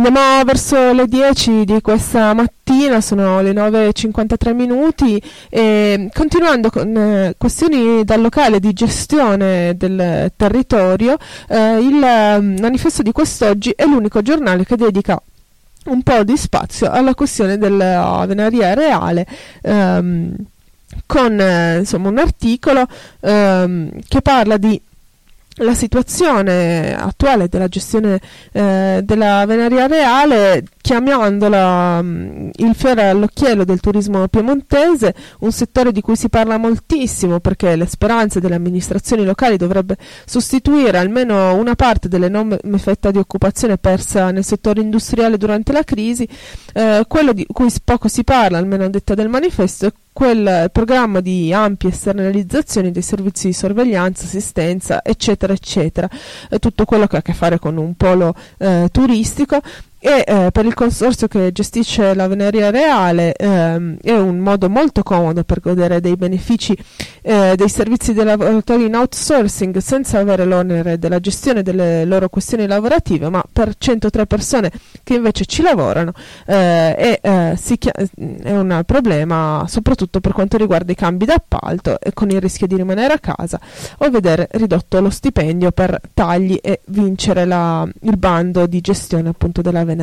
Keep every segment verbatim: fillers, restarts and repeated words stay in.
Andiamo verso le dieci di questa mattina, sono le nove e cinquantatré minuti, e continuando con eh, questioni dal locale di gestione del territorio, eh, il eh, manifesto di quest'oggi è l'unico giornale che dedica un po' di spazio alla questione della venaria reale, ehm, con eh, insomma un articolo ehm, che parla di la situazione attuale della gestione eh, della venaria reale, chiamandola um, il fiore all'occhiello del turismo piemontese, un settore di cui si parla moltissimo perché le speranze delle amministrazioni locali dovrebbe sostituire almeno una parte dell'enorme fetta di occupazione persa nel settore industriale durante la crisi. Eh, quello di cui poco si parla, almeno a detta del manifesto, è quel programma di ampie esternalizzazioni dei servizi di sorveglianza, assistenza, eccetera, eccetera, eh, tutto quello che ha a che fare con un polo eh, turistico. E eh, per il consorzio che gestisce la venaria reale ehm, è un modo molto comodo per godere dei benefici eh, dei servizi dei lavoratori in outsourcing senza avere l'onere della gestione delle loro questioni lavorative, ma per centotré persone che invece ci lavorano eh, è, eh, si chia- è un problema soprattutto per quanto riguarda i cambi d'appalto, e con il rischio di rimanere a casa o vedere ridotto lo stipendio per tagli e vincere la, il bando di gestione appunto della venaria.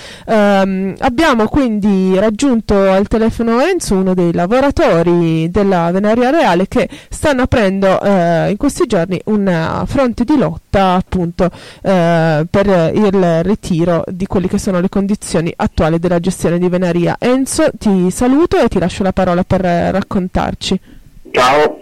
Um, abbiamo quindi raggiunto al telefono Enzo, uno dei lavoratori della venaria reale, che stanno aprendo uh, in questi giorni un fronte di lotta appunto uh, per il ritiro di quelle che sono le condizioni attuali della gestione di venaria. Enzo, ti saluto e ti lascio la parola per raccontarci. Ciao.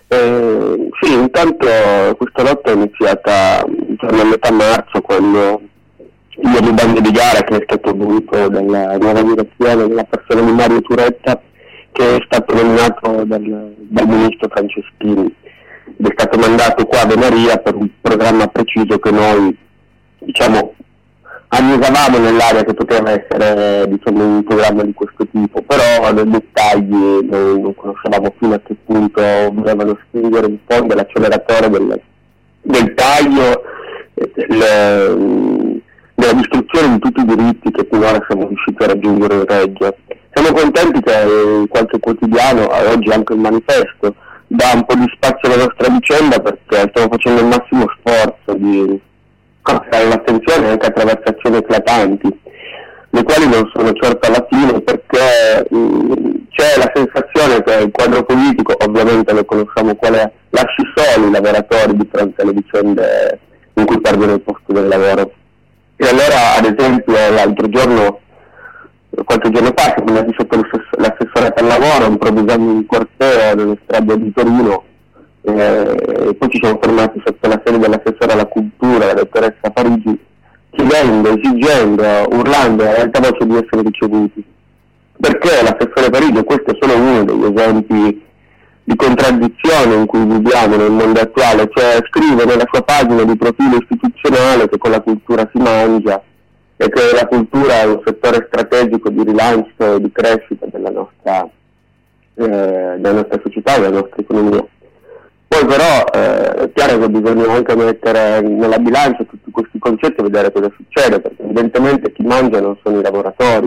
Eh, sì, intanto questa lotta è iniziata a metà marzo, quando il bando di gara che è stato voluto dalla nuova direzione della persona di Mario Turetta, che è stato nominato dal, dal ministro Franceschini, ed è stato mandato qua a Venaria per un programma preciso che noi, diciamo, annusavamo nell'area che poteva essere, diciamo, un programma di questo tipo, però nei dettagli noi non conoscevamo fino a che punto volevano spingere in fondo l'acceleratore del, del taglio, del, della distruzione di tutti i diritti che finora siamo riusciti a raggiungere in Reggio. Siamo contenti che qualche quotidiano, oggi anche il manifesto, dà un po' di spazio alla nostra vicenda, perché stiamo facendo il massimo sforzo di portare l'attenzione anche attraverso azioni eclatanti, le quali non sono certo alla fine, perché mh, c'è la sensazione che il quadro politico, ovviamente lo conosciamo qual è, lasci soli i lavoratori di fronte alle vicende in cui perdono il posto del lavoro. E allora, ad esempio, l'altro giorno, qualche giorno fa, siamo andati sotto l'assessorato al lavoro, improvvisando un corteo nelle strade di Torino, eh, e poi ci siamo fermati sotto la sede dell'assessore alla cultura, la dottoressa Parigi, chiedendo, esigendo, urlando ad alta voce di essere ricevuti. Perché l'assessore Parigi, e questo è solo uno degli esempi di contraddizione in cui viviamo nel mondo attuale, cioè scrive nella sua pagina di profilo istituzionale che con la cultura si mangia e che la cultura è un settore strategico di rilancio e di crescita della nostra, eh, della nostra società, della nostra economia. Poi però eh, è chiaro che bisogna anche mettere nella bilancia tutti questi concetti e vedere cosa succede, perché evidentemente chi mangia non sono i lavoratori.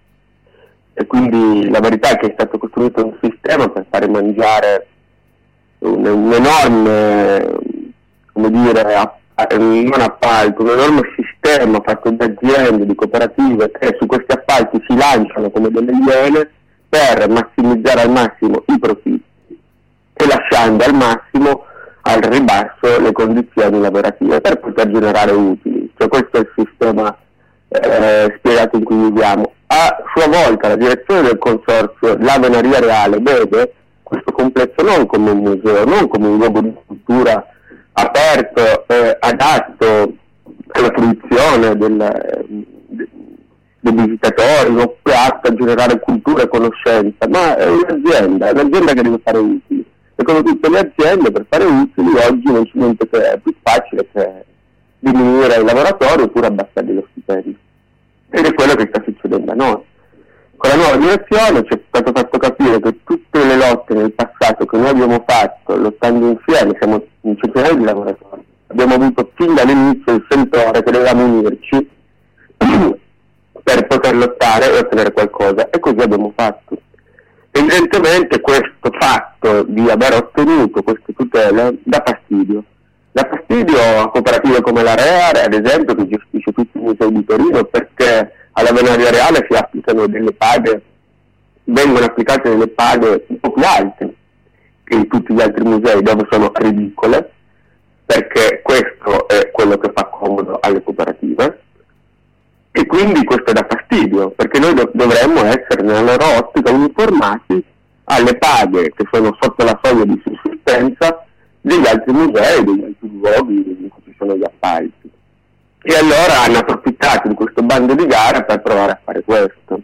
E quindi la verità è che è stato costruito un sistema per fare mangiare un, un enorme, come dire, app- non appalto, un enorme sistema fatto di aziende, di cooperative che su questi appalti si lanciano come delle iene per massimizzare al massimo i profitti e lasciando al massimo al ribasso le condizioni lavorative per poter generare utili. Cioè questo è il sistema eh, spiegato in cui viviamo. A sua volta la direzione del consorzio La Venaria Reale vede questo complesso non come un museo, non come un luogo di cultura aperto, eh, adatto alla fruizione del, dei visitatori, oppure atto a generare cultura e conoscenza, ma è un'azienda, è un'azienda che deve fare utili. E come tutte le aziende, per fare utili oggi non c'è niente che è più facile che diminuire i lavoratori oppure abbassargli lo stipendio. Ed è quello che sta succedendo a noi. Con la nuova direzione ci è stato fatto capire che tutte le lotte nel passato che noi abbiamo fatto, lottando insieme, siamo in centinaia di lavoratori, abbiamo avuto fin dall'inizio il sentore che dovevamo unirci poter lottare e ottenere qualcosa, e così abbiamo fatto. Evidentemente questo fatto di aver ottenuto queste tutele dà fastidio. Dà fastidio a cooperative come la Reare, ad esempio, che gestisce tutti i musei di Torino, perché alla Venaria Reale si applicano delle paghe, vengono applicate delle paghe un po' più alte che in tutti gli altri musei, dove sono ridicole, perché questo è quello che fa comodo alle cooperative, e quindi questo dà fastidio, perché noi do- dovremmo essere nella loro ottica uniformati alle paghe che sono sotto la soglia di sussistenza degli altri musei, degli altri luoghi in cui ci sono gli appalti. E allora hanno approfittato di questo bando di gara per provare a fare questo.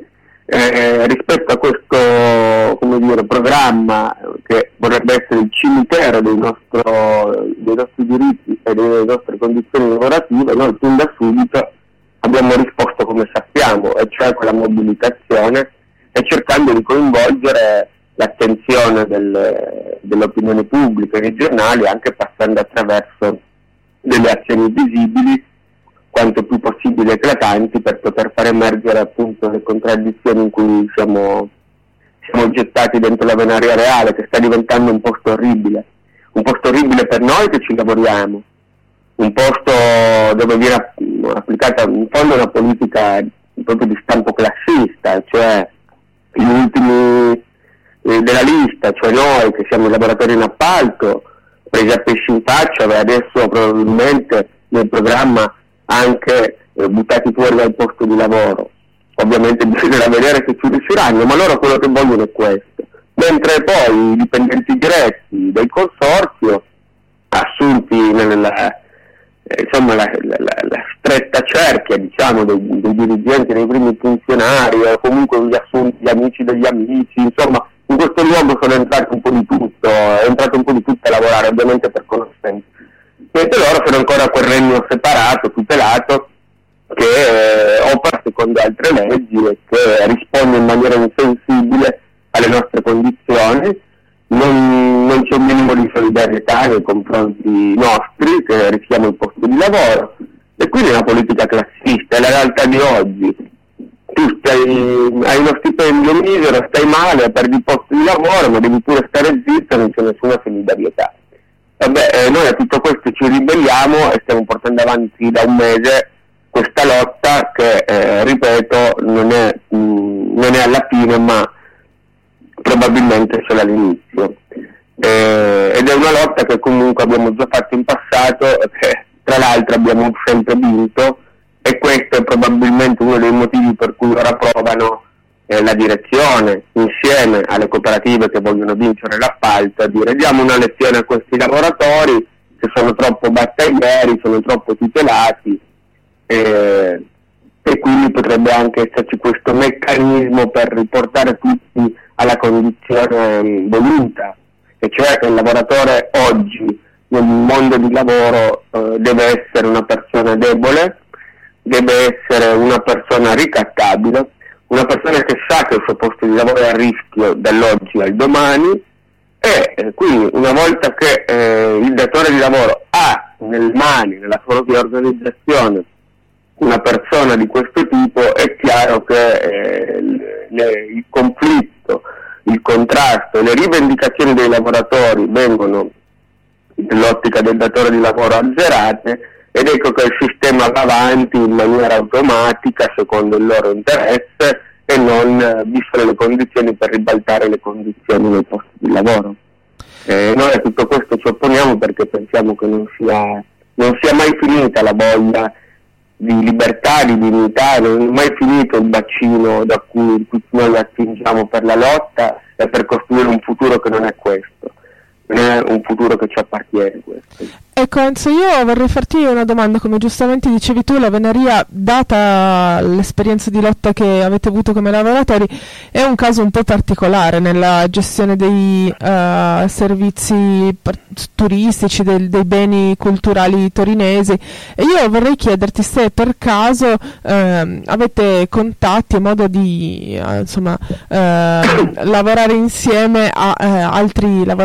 Eh, rispetto a questo, come dire, programma che vorrebbe essere il cimitero dei, nostro, dei nostri diritti e delle nostre condizioni lavorative, noi fin da subito abbiamo risposto come sappiamo, e cioè con la mobilitazione, e cercando di coinvolgere l'attenzione del, dell'opinione pubblica e dei giornali, anche passando attraverso delle azioni visibili quanto più possibile eclatanti, per poter far emergere appunto le contraddizioni in cui siamo, siamo gettati dentro la Venaria Reale, che sta diventando un posto orribile, un posto orribile per noi che ci lavoriamo, un posto dove viene applicata in fondo una politica proprio di stampo classista, cioè gli ultimi eh, della lista, cioè noi che siamo i lavoratori in appalto, presi a pesci in faccia, e adesso probabilmente nel programma anche eh, buttati fuori dal posto di lavoro. Ovviamente bisognerà vedere se ci riusciranno, ma loro quello che vogliono è questo. Mentre poi i dipendenti diretti del consorzio, assunti nella, eh, insomma, la, la, la, la stretta cerchia, diciamo, dei, dei dirigenti, dei primi funzionari, o comunque gli assunti, gli amici degli amici, insomma, in questo luogo sono entrati un po' di tutto, è entrato un po' di tutto a lavorare, ovviamente per conoscenza. Mentre loro sono ancora a quel regno separato, tutelato, che eh, opera secondo altre leggi e che risponde in maniera insensibile alle nostre condizioni. Non, non c'è un minimo di solidarietà nei confronti nostri, che rischiamo il posto di lavoro, e quindi è una politica classista. È la realtà di oggi. Tu stai, hai uno stipendio misero, stai male, perdi il posto di lavoro, ma devi pure stare zitto, non c'è nessuna solidarietà. Vabbè, eh, noi a tutto questo ci ribelliamo e stiamo portando avanti da un mese questa lotta che, eh, ripeto, non è, mh, non è alla fine, ma probabilmente solo all'inizio. Eh, ed è una lotta che comunque abbiamo già fatto in passato, che tra l'altro abbiamo sempre vinto, e questo è probabilmente uno dei motivi per cui ora provano eh, la direzione, insieme alle cooperative che vogliono vincere l'appalto, a dire: diamo una lezione a questi lavoratori che sono troppo battaglieri, sono troppo tutelati, eh, e quindi potrebbe anche esserci questo meccanismo per riportare tutti alla condizione voluta, e cioè che il lavoratore oggi nel mondo di lavoro eh, deve essere una persona debole, deve essere una persona ricattabile, una persona che sa che il suo posto di lavoro è a rischio dall'oggi al domani, e eh, quindi una volta che eh, il datore di lavoro ha nelle mani, nella propria organizzazione, una persona di questo tipo, è chiaro che eh, le, il conflitto, il contrasto e le rivendicazioni dei lavoratori vengono nell'ottica del datore di lavoro azzerate, ed ecco che il sistema va avanti in maniera automatica secondo il loro interesse, e non eh, viste le condizioni per ribaltare le condizioni nei posti di lavoro. Eh, noi a tutto questo ci opponiamo perché pensiamo che non sia, non sia mai finita la voglia di libertà, di dignità, non è mai finito il bacino da cui tutti noi attingiamo per la lotta e per costruire un futuro che non è questo. Non è un futuro che ci appartiene questo. Ecco Enzo, io vorrei farti una domanda. Come giustamente dicevi tu, la Venaria, data l'esperienza di lotta che avete avuto come lavoratori, è un caso un po' particolare nella gestione dei uh, servizi par- turistici, del, dei beni culturali torinesi, e io vorrei chiederti se per caso uh, avete contatti e modo di uh, insomma uh, lavorare insieme a uh, altri lavoratori, per esempio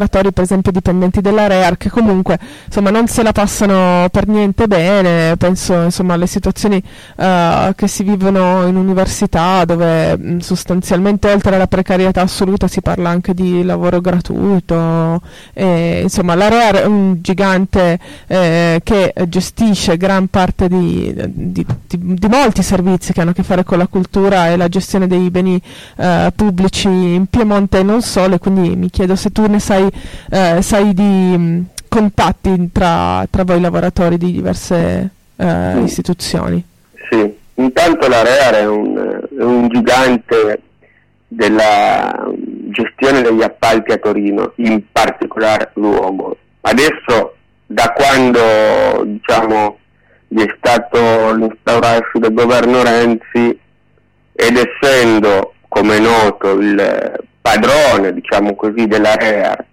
esempio dipendenti della REAR che comunque insomma non se la passano per niente bene. Penso insomma alle situazioni uh, che si vivono in università, dove mh, sostanzialmente oltre alla precarietà assoluta si parla anche di lavoro gratuito, e, insomma la REAR è un gigante eh, che gestisce gran parte di, di, di, di molti servizi che hanno a che fare con la cultura e la gestione dei beni eh, pubblici in Piemonte e non solo, e quindi mi chiedo se tu ne sai, eh, sai di mh, contatti tra, tra voi lavoratori di diverse eh, mm. istituzioni. Sì, intanto la REAR è un, è un gigante della gestione degli appalti a Torino, in particolar luogo. Adesso, da quando diciamo vi è stato l'instaurarsi del governo Renzi, ed essendo, come è noto, il padrone, diciamo così, della REAR,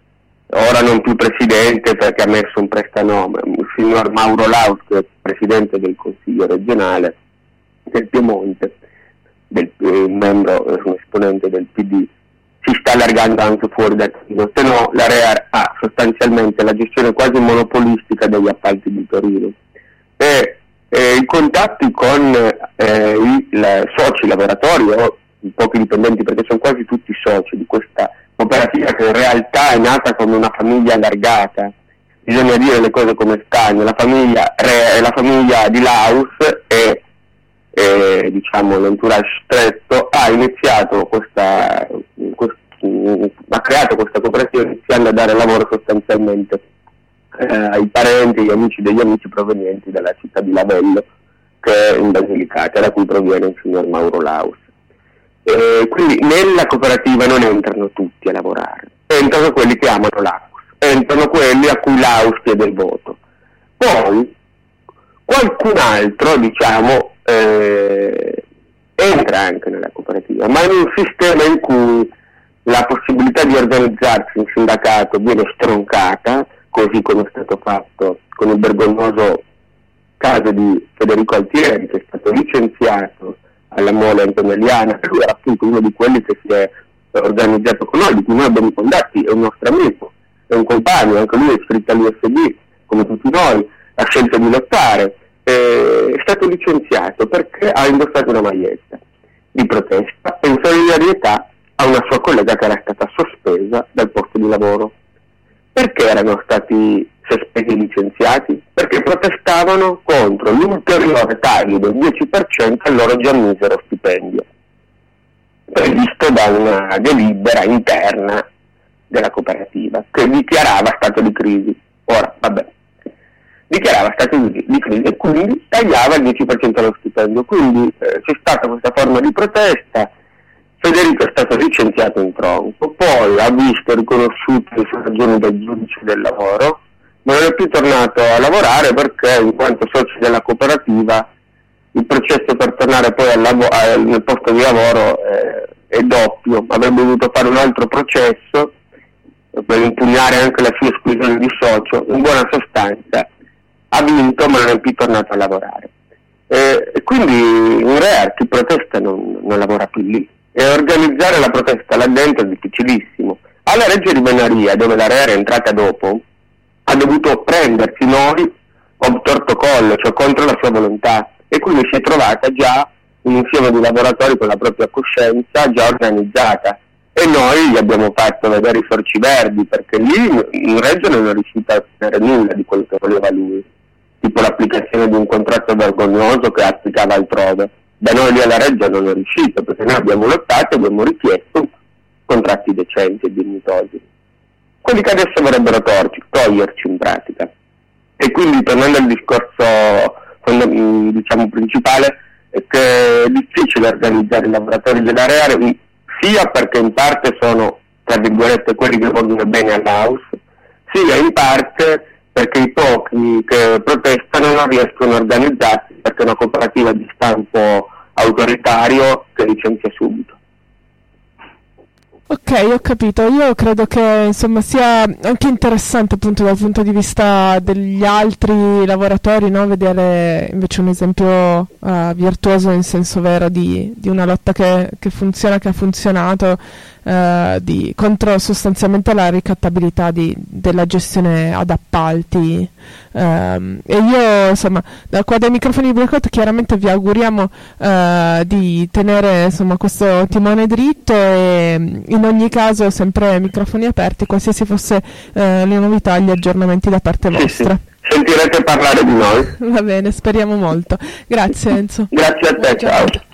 ora non più presidente perché ha messo un prestanome, il signor Mauro Laus, che è presidente del Consiglio regionale del Piemonte, del, un membro, un esponente del P D, si sta allargando anche fuori da Torino, se no la REAR ha sostanzialmente la gestione quasi monopolistica degli appalti di Torino. E, e i contatti con eh, i la, soci lavoratori o i pochi dipendenti, perché sono quasi tutti soci di questa cooperativa che in realtà è nata come una famiglia allargata, bisogna dire le cose come stanno. La famiglia, re, la famiglia di Laus e, e diciamo l'entourage stretto ha iniziato questa, quest, ha creato questa cooperativa iniziando a dare lavoro sostanzialmente eh, ai parenti e agli amici degli amici provenienti dalla città di Lavello, che è in Basilicata, da cui proviene il signor Mauro Laus. Eh, quindi nella cooperativa non entrano tutti a lavorare, entrano quelli che amano Laus, entrano quelli a cui Laus chiede il voto. Poi qualcun altro, diciamo, eh, entra anche nella cooperativa, ma in un sistema in cui la possibilità di organizzarsi in sindacato viene stroncata, così come è stato fatto con il vergognoso caso di Federico Altieri, che è stato licenziato alla Mole Antonelliana. Lui era appunto uno di quelli che si è organizzato con noi, di cui noi abbiamo i contatti, è un nostro amico, è un compagno, anche lui è iscritto all'U S D come tutti noi, ha scelto di lottare, è stato licenziato perché ha indossato una maglietta di protesta in solidarietà a una sua collega che era stata sospesa dal posto di lavoro. Perché erano stati sospesi e licenziati? Perché protestavano contro l'ulteriore taglio del dieci per cento al loro già misero stipendio, previsto da una delibera interna della cooperativa che dichiarava stato di crisi. Ora, vabbè, dichiarava stato di, di crisi e quindi tagliava il dieci per cento allo stipendio. Quindi eh, c'è stata questa forma di protesta. Federico è stato licenziato in tronco, poi ha visto riconosciute le sue ragioni dal giudice del lavoro, ma non è più tornato a lavorare perché, in quanto socio della cooperativa, il processo per tornare poi al lav- al, nel posto di lavoro eh, è doppio. Avrebbe dovuto fare un altro processo per impugnare anche la sua esclusione di socio. In buona sostanza ha vinto, ma non è più tornato a lavorare. E, e quindi in REAR chi protesta non, non lavora più lì. E organizzare la protesta là dentro è difficilissimo. Alla Reggio di Benaria, dove la REAR è entrata dopo, ha dovuto prendersi noi obtorto collo, cioè contro la sua volontà, e quindi si è trovata già un insieme di lavoratori con la propria coscienza già organizzata, e noi gli abbiamo fatto vedere i sorci verdi, perché lì in Reggio non è riuscita a ottenere nulla di quello che voleva lui, tipo l'applicazione di un contratto vergognoso che applicava altrove. Da noi lì alla Reggio non è riuscito, perché noi abbiamo lottato e abbiamo richiesto contratti decenti e dignitosi, quelli che adesso vorrebbero torci, toglierci in pratica. E quindi, tornando al discorso diciamo principale, è che è difficile organizzare i lavoratori della REAR, sia perché in parte sono, tra virgolette, quelli che vogliono bene all'Aus, sia in parte perché i pochi che protestano non riescono a organizzarsi, perché è una cooperativa di stampo autoritario che licenzia subito. Ok, ho capito. Io credo che insomma sia anche interessante, appunto, dal punto di vista degli altri lavoratori, no? Vedere invece un esempio uh, virtuoso in senso vero di, di una lotta che, che funziona, che ha funzionato, eh, di, contro sostanzialmente la ricattabilità di, della gestione ad appalti. Um, e io insomma da qua dai microfoni di Blackout chiaramente vi auguriamo uh, di tenere insomma questo timone dritto, e in ogni caso sempre microfoni aperti qualsiasi fosse uh, le novità e gli aggiornamenti da parte sì, vostra. Sì. Sentirete parlare di noi. Va bene, speriamo molto. Grazie Enzo. Grazie a te, ciao.